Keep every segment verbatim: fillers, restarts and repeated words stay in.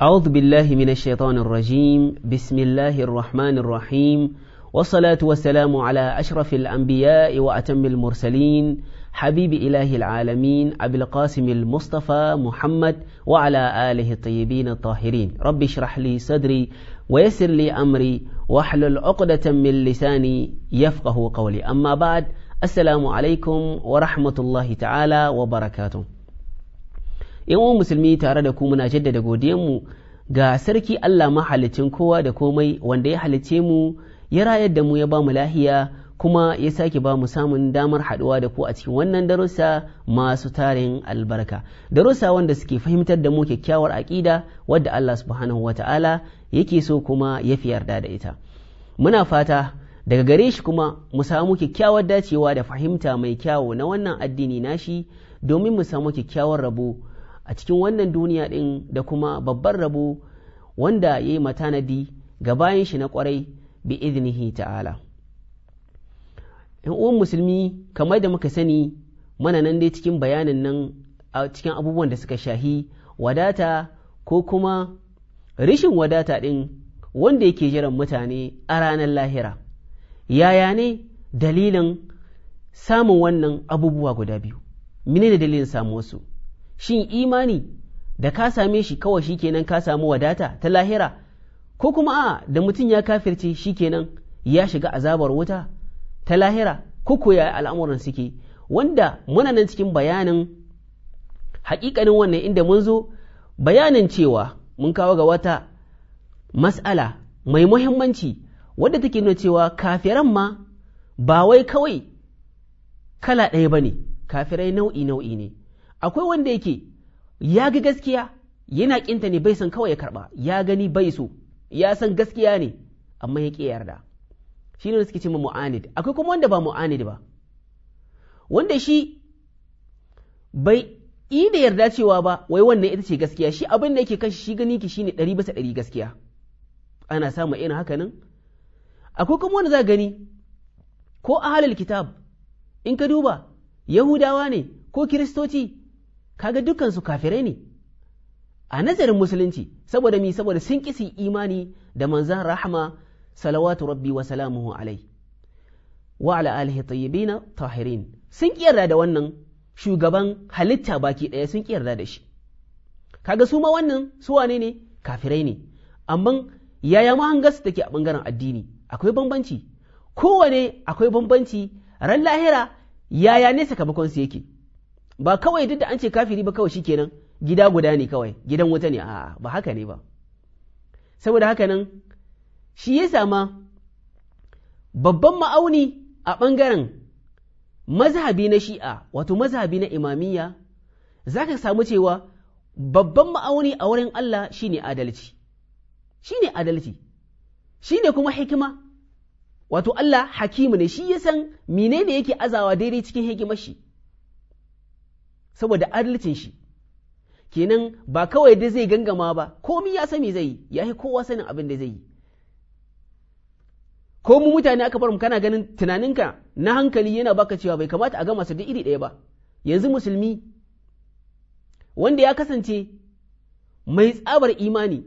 أعوذ بالله من الشيطان الرجيم بسم الله الرحمن الرحيم والصلاة والسلام على أشرف الأنبياء وأتم المرسلين حبيب إله العالمين أبي القاسم المصطفى محمد وعلى آله الطيبين الطاهرين رب اشرح لي صدري ويسر لي أمري واحلل عقدة من لساني يفقه قولي أما بعد السلام عليكم ورحمة الله تعالى وبركاته. ‘Yan musulmi tare da ku muna jaddada godiyanmu ga sarki Allah mahalicin kowa da komai wanda ya halice mu ya rayar da mu ya ba mu lahiya kuma ya sake ba mu samun damar haɗuwa da ku a cikin wannan darussa masu tarin albarka, darussa wanda suke fahimtar da mu kyakkyawar aƙida wadda Allah subhanahu wata'ala yake so kuma ya fi yarda da ita. Muna fata daga gare shi kuma mu samu kyakkyawar dacewa da fahimta mai kyawu na wannan addini nashi domin mu samu kyakkyawar rabo a cikin wannan duniya ɗin da kuma babban rabo wanda ya yi matanadi ga bayan shi na ƙwarai bi iznihi ta'ala. ‘Yan uwan musulmi kamar da muka sani mana nan dai cikin bayanin nan a cikin abubuwan da suka shahi wadata ko kuma rishin wadata ɗin wanda yake jiran mutane a ranar lahira. Yaya ne dalilin samun wannan abubuwa guda biyu? Menene dalilin samu wasu? Shin imani da ka same shi kawai shi kenan ka samu wadata ta lahira, ko kuma a da mutum ya kafirce shi kenan ya shiga azabar wuta ta lahira, ko ko ya al'amuran suke, wanda muna nan cikin bayanin haƙiƙanin wannan inda mun zo bayanin cewa mun kawo ga wata mas'ala mai muhimmanci wadda take nuna cewa kafiran ma ba wai kawai kala ɗaya ba ne, kafirai nau'i nau'i ne. Akwai wanda yake ya ga gaskiya yana ƙinta ne bai san kawai ya karɓa, ya gani bai so, ya san gaskiya ne amma ya ƙi yarda, shi ne suke ce ma mu'anid. Akwai kuma wanda ba mu'anid ba, wanda shi bai yi da yarda cewa ba wai wannan ita ce gaskiya, shi abin da yake kashi shi gani ki shine ɗari bisa ɗari gaskiya. Ana samun irin haka nan. Akwai kuma wanda za gani ko ahlul kitab in ka duba Yahudawa ne ko Kiristoci, kaga dukansu kafirai ne a nazarin musulunci, saboda mi saboda sun kisi imani da manzan rahama salawatu rabbi wa salamuhu alai wa ala alihi tayyibina tahirin. Sun kiyarda da wannan shugaban halitta baki ɗaya, sun kiyarda da shi. Kaga su ma wannan su wane ne? Kafirai ne. Amma yaya mahangarsu take a ɓangaren addini? Akwai bambanci, kowane akwai bambanci. Ran lahira yaya ne sakamakon su yake? Ba kawai duk da an ce kafiri ba kawai shikenan gida guda ne, kawai gidan wuta ne, a'a ba haka ne ba. Saboda haka nan shi ya sama babban ma'auni a ɓangaren mazhabi na shi'a, wato mazhabi na imamiyya, za ka samu cewa babban ma'auni a wurin Allah shine adalci, shine adalci, shine kuma hikima. Wato Allah hakimu ne, shi ya san menene yake azawa daidai cikin hikimar shi, saboda adalcin shi. Kenan ba kawai da zai gangama ba, komi ya sani zai yi, ya yi kowa sanin abin da zai yi. Ko mu mutane aka bar mu kana ganin tunaninka na hankali yana baka cewa bai kamata a gama su da iri ɗaya ba. Yanzu musulmi wanda ya kasance mai tsabar imani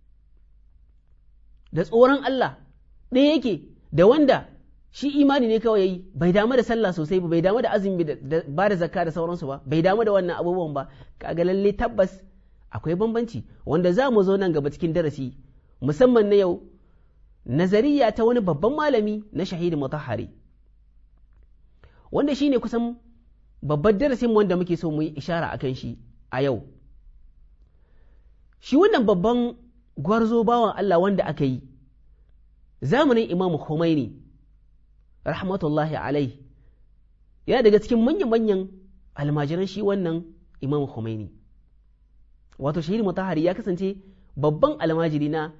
da tsoron Allah ɗaya yake da wanda shi imani ne kawai yayi, bai damu da sallah sosai ba, bai damu da azumi da ba da zakka da sauransu ba, bai damu da wannan abubuwan ba. Kaga lalle tabbas akwai bambanci wanda za mu zo nan gaba cikin darasi musamman na yau, nazariya ta wani babban malami na Shahid Mutahhari, wanda shine kusan babban darasin wanda muke so mu yi ishara akan shi a yau. Shi wannan babban gwarzo bawan Allah wanda aka yi zamanin Imam Khomeini rahmatullahi alai, yana daga cikin manyan-manyan almajiran shi wannan Imam Khomeini. Wato Shahid Mutahhari ya kasance babban almajiri na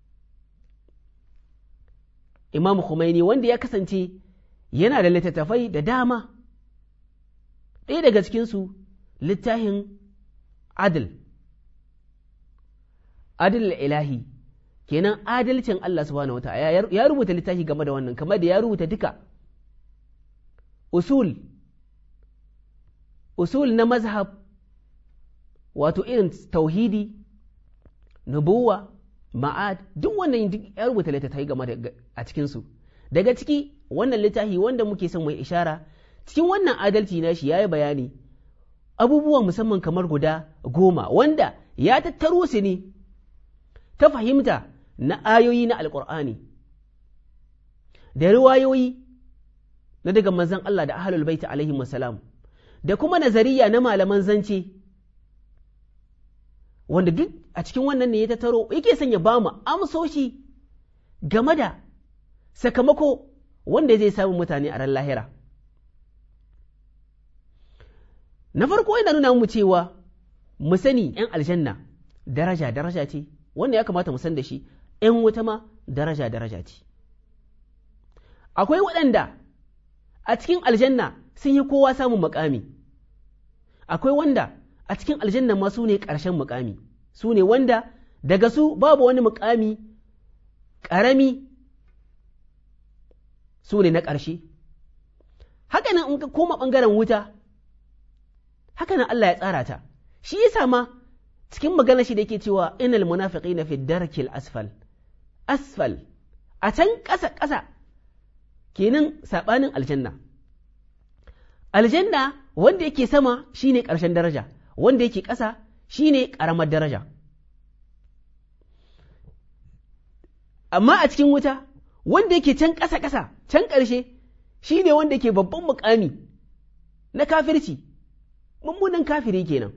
Imam Khomeini, wanda ya kasance yana da littattafai da dama. Ɗaya daga cikinsu littafin Adil, Adil ilahi, kenan adalcin Allah subhanahu wa ta'ala, ya rubuta littafi game da wannan, kamar da ya rubuta duka usul usul na mazhab, wato irin tauhidi nubuwa, ma'ad, duk wannan duk ya rubuta littattafai game da a cikinsu. Daga ciki wannan littafi wanda muke son mai ishara, cikin wannan adalci na shi ya yi bayani abubuwa musamman kamar guda goma wanda ya tattaro su ne ta fahimta na ayoyi na Alƙur'ani da riwayoyi na daga manzon Allah da ahlul baiti alaihi wasalam da kuma nazariya na malaman zance, wanda duk a cikin wannan ne ya tattaro yake son ya ba mu amsoshi game da sakamako wanda zai samu mutane a ran lahira. Na farko yana nuna mu cewa mu sani ‘yan aljanna daraja daraja ce, wanda ya kamata mu san da shi, ‘yan wuta ma daraja daraja ce. Akwai waɗanda a cikin aljanna sun yi kowa samun makami, akwai wanda a cikin aljanna ma su ne ƙarshen makami, su ne wanda daga su babu wani makami ƙarami, su ne na ƙarshe. Hakanan in ka koma ɓangaren wuta, hakanan Allah ya tsara ta, shi yasa ma cikin magana shi da yake cewa inal munafiqina fi darkil asfal, asfal a can ƙasa ƙasa, kenan saɓanin aljanna. Aljanna wanda yake sama shine ƙarshen daraja, wanda yake ƙasa shine ƙaramar daraja. Amma a cikin wuta wanda yake can ƙasa ƙasa, can ƙarshe shine wanda yake babban muƙami na kafirci, mummunan kafiri kenan.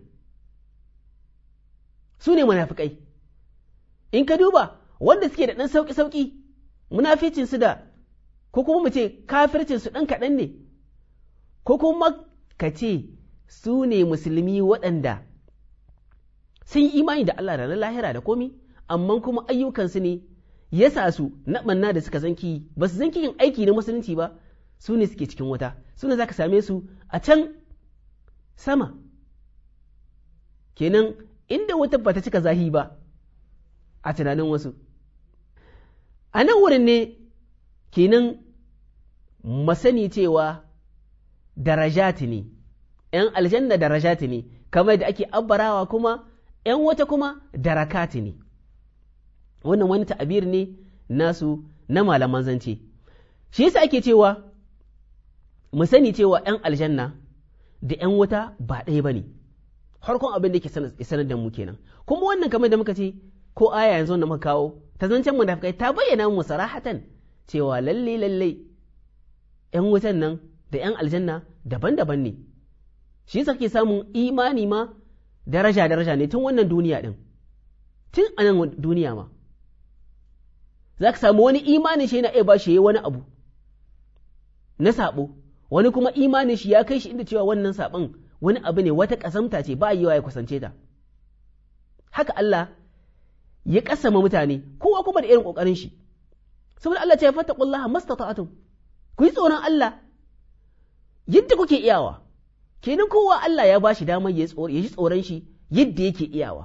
Su ne munafikai. In ka duba wanda suke da ɗan sauƙi-sauƙi, munaficinsu da, ko kuma mu ce kafircinsu ɗan kaɗan ne, ko kuma ka ce su ne musulmi waɗanda sun yi imani da Allah da na lahira da komi, amma kuma ayyukansu ne ya sa su na ɓanna da suka zanki, ba su zanki yin aiki na musulunci ba, su ne suke cikin wuta, su ne za ka same su a can sama. Kenan inda wuta ba ta cika zahi ba a tunanin wasu. A nan wurin ne kenan masani cewa darajati ne, ‘yan aljanna darajati ne, kamar da ake abbarawa kuma ‘yan wata kuma darakati ne. Wannan wani ta'abir ne nasu na malaman zance. Shi yasa ake cewa mu sani cewa ‘yan aljanna da ‘yan wata ba ɗaya ba ne, harkon abin da ke sanar da mu kenan. Kuma wannan kamar da muka ce, ko aya yanzu da muka kawo, ta zancen munafikai ta bayyana mu sarahatan cewa lalle lalle ‘yan wutan nan da ‘yan aljanna daban-daban ne. Shi yasa ke samun imani ma daraja-daraja ne tun wannan duniya ɗin, tun a nan duniya ma. Za ka samu wani imanin shi yana iya ba shi wani abu na saɓo, wani kuma imanin shi ya kai shi inda cewa wannan saɓon wani abu ne, wata ƙasamta ce, ba a yi wa ya kusance ta. Haka Allah ya ƙasama mutane, kowa kuma da irin ƙoƙarin shi. Saboda Allah ce ya fattaqullaha mastata'tum, ku yi tsoron Allah yadda kuke iyawa. Kenan kowa Allah ya ba shi damar ya ji tsoron shi yadda yake iyawa.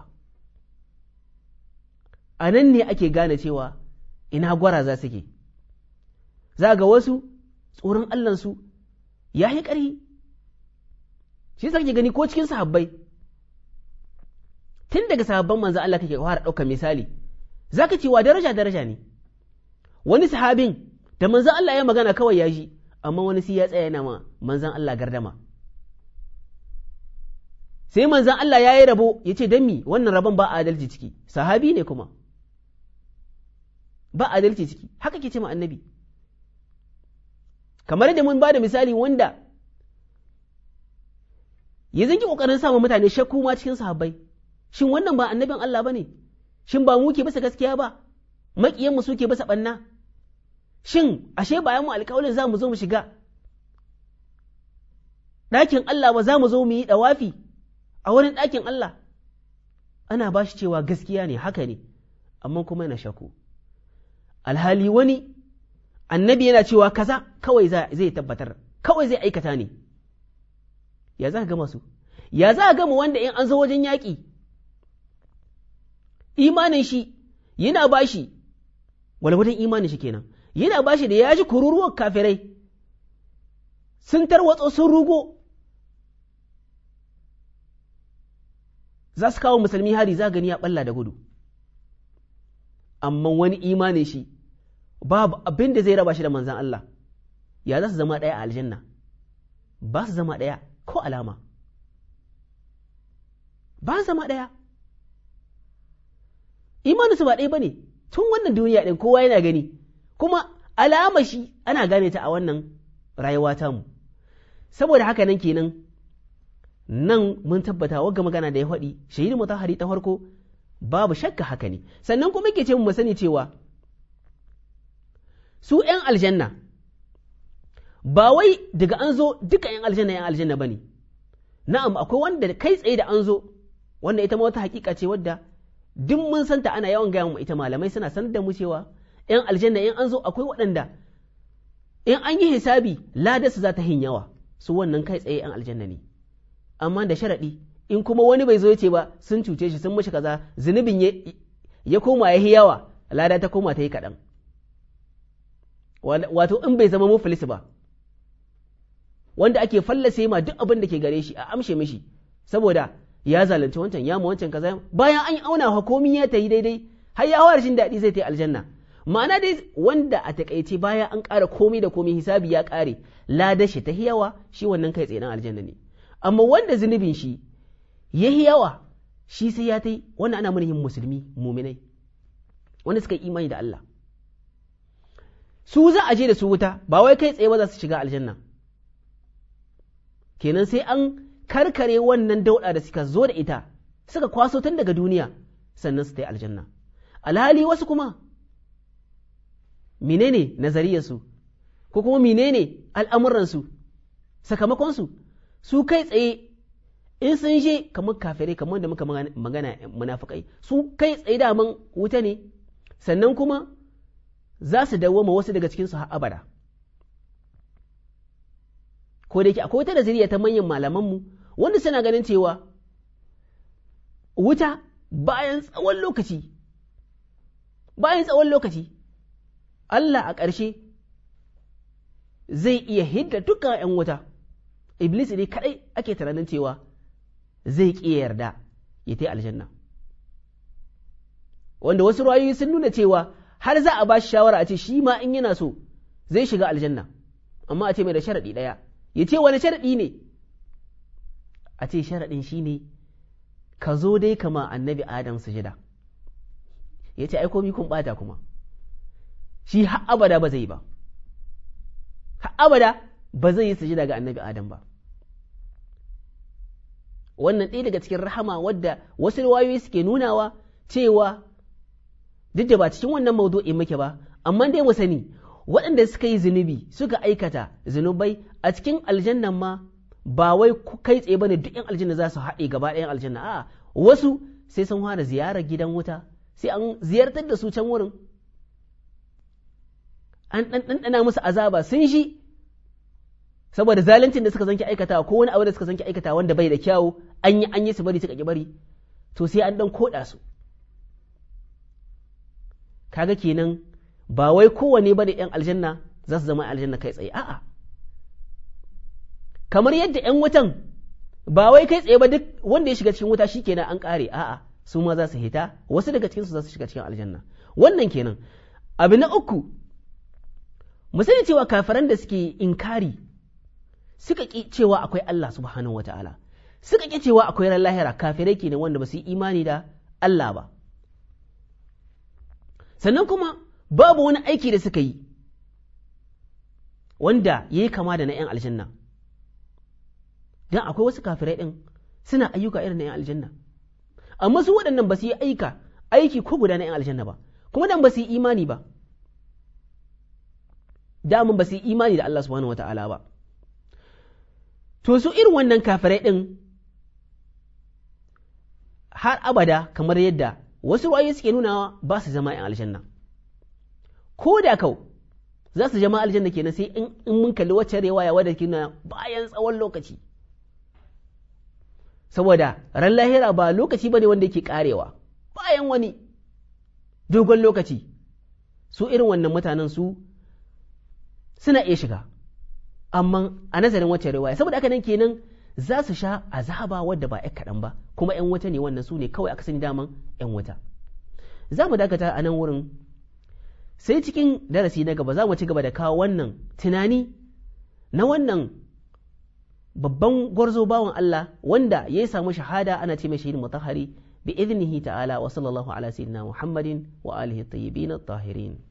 A nan ne ake gane cewa ina gwara za su ke. Za ga wasu tsoron Allahnsu ya yi ƙarhi. Shi sa kake gani ko cikin sahabbai, tun daga sahabban manzan Allah kake fara ɗaukar misali, za ka cewa daraja-daraja ne. Wani sahabin da manzan Allah ya magana kawai ya ji, amma wani sai ya tsaya yana ma manzan Allah gardama. Sai manzan Allah ya yi rabo ya ce, don mi wannan rabon ba adalci ciki, sahabi ne kuma. Ba adalci ciki, haka ke ce ma annabi. Kamar da mun ba da misali wanda ya zanki ƙoƙarin samun mutane shakku ma cikin sahabbai, shin wannan ba annabin Allah ba ne? Shin ba mu ke bisa gaskiya ba? Maƙiyanmu su ke bisa ɓanna? Shin ashe bayan mu alƙawalin za mu zo mu shiga ɗakin Allah ba, za mu zo mu yi ɗawafi a wurin ɗakin Allah? Ana ba shi cewa gaskiya ne, haka ne, amma kuma yana shakku. Alhali wani annabi yana cewa kaza kawai zai tabbatar, kawai zai aikata ne. Ya za ka gama su? Ya za ka gama wanda in an zo wajen yaƙi, imanin shi yana ba shi, walwadan imanin shi kenan, yana ba shi da ya ji kururuwar kafirai sun tarwatso sun rugo, za su kawo musulmi hari, za gani ya ɓalla da gudu. amma wani imanin shi babu abin da zai raba shi da manzan Allah, ya za su zama ɗaya a aljanna? Ba su zama ɗaya ko alama, ba su zama ɗaya. Imaninsu ba ɗaya ba ne, tun wannan duniya ɗin kowa yana gani, kuma alama shi ana gane ta a wannan rayuwa tamu. Saboda haka nan kenan, nan mun tabbata wagga magana da ya faɗi, shahidu mutahari ta farko, babu shakka haka ne. Sannan kuma yake ce mu sani cewa su ‘yan aljanna, ba wai daga an zo duka ‘yan aljanna ‘yan aljanna ba ne, na'am akwai wanda kai tsaye da an zo, wanda ita ma wata hakika ce wadda duk mun santa ana yawan gaya mu ita malamai suna sanar da mu cewa ‘yan aljanna ‘yan an zo akwai waɗanda in an yi hisabi ladarsu za ta hin yawa, su wannan kai tsaye ‘yan aljanna ne, amma da sharaɗi in kuma wani bai zo ya ce ba sun cuce shi sun mashi kaza zunubin ya koma ya yi yawa, lada ta koma ta yi kaɗan. Wato in bai zama muflis ba, wanda ake fallase ma duk abin da ke gare shi a amshe mishi saboda ya zalunci wancan ya ma wancan kaza, bayan an auna hukomi ya ta yi daidai har ya hawa rashin daɗi zai ta yi aljanna. Ma'ana dai wanda a takaice bayan an ƙara komi da komi hisabi ya ƙare ladar shi ta yawa, shi wannan kai tsaye dan aljanna ne. Amma wanda zunubin shi ya yawa shi sai ya ta yi, wannan ana yin musulmi muminai wanda suka yi imani da Allah, su za a je da su wuta, ba wai kai tsaye ba za su shiga aljanna. Kenan sai an karkare wannan dauɗa da suka zo da ita suka kwaso tun daga duniya sannan su ta yi aljanna. Alhali wasu kuma menene nazariyarsu ko kuma menene al'amuransu sakamakonsu, su kai tsaye in sun je kamar kafirai, kamar da muka magana munafikai, su kai tsaye daman wuta ne, sannan kuma za su dawwama wasu daga cikinsu har abada. Ko da yake akwai wata nazariya ta manyan malamanmu wanda suna ganin cewa wuta bayan tsawon lokaci bayan tsawon lokaci Allah a ƙarshe zai iya hidda dukkan ‘yan wuta. Iblis ne kaɗai ake tunanin cewa zai ƙi yarda ya ta aljanna, wanda wasu ra'ayoyi sun nuna cewa har za a ba shi shawara a ce shi ma in yana so zai shiga aljanna, amma a ce mai da sharaɗi ɗaya, ya ce wani sharaɗi ne? A ce sharaɗin shi ne ka zo dai kama annabi Adam sujada. Ya ce ai komi kun ɓata kuma, shi har abada ba zai yi ba, har abada ba zai yi sujada ga annabi Adam ba. Wannan ɗaya daga cikin rahama wadda wasu riwayoyi suke nunawa cewa duk da ba cikin wannan maudu'in muke ba, amma dai mu sani waɗanda suka yi zunubi suka aikata zunubai a cikin aljannan ma ba wai kai tsaye bane duk ‘yan aljanna za su haɗe gaba ɗayan aljanna, a'a wasu sai sun fara ziyarar gidan wuta, sai an ziyartar da su can wurin, an ɗanɗana musu azaba sun shi saboda zaluncin da suka zanki aikata ko wani abu da suka zanki aikata wanda bai da kyawu, an yi an yi su bari suka ki bari, to sai an dan koda su. Kaga kenan ba wai kowane ba da ‘yan aljanna za su zama aljanna kai tsaye, a'a kamar yadda ‘yan wutan ba wai kai tsaye ba duk wanda ya shiga cikin wuta shi kenan an ƙare, a'a su ma za su hita, wasu daga cikinsu za su shiga cikin aljanna. Wannan kenan. Abu na uku, mu sani cewa kafiran da suke inkari suka ƙi cewa akwai Allah subhanahu wa ta'ala, suka ƙi cewa akwai ran lahira, kafirai kenan wanda ba su yi imani da Allah ba. Sannan kuma babu wani aiki da suka yi wanda ya yi kama da na ‘yan aljanna, don akwai wasu kafirai ɗin suna ayyuka irin na ‘yan aljanna, amma su waɗannan ba su yi aika aiki ko guda na ‘yan aljanna ba, kuma dan ba su yi imani ba, damun ba su yi imani da Allah subhanahu wa ta'ala ba. To su irin wannan kafirai ɗin har abada kamar yadda wasu ra'ayoyi suke nunawa ba su zama ‘yan aljanna, ko da kau za su zama aljanna kenan sai in mun kalli wacce riwaya wadda ke nuna bayan tsawon lokaci, saboda ran lahira ba lokaci bane wanda yake karewa, bayan wani dogon lokaci su irin wannan mutanen su suna iya shiga, amma a nazarin wacce riwaya saboda haka nan kenan za su sha azaba wadda ba ‘yan kaɗan ba, kuma ‘yan wuta ne wannan su ne kawai aka sani daman ‘yan wuta. za mu dakata a nan wurin, sai cikin darasi na gaba za mu ci gaba da kawo wannan tunani na wannan babban gwarzo bawan Allah wanda ya samu shahada ana ce mai shahid mutahhari bi idnihi ta'ala wa sallallahu ala sayyidina Muhammadin wa alihi at-tayyibin at-tahirin.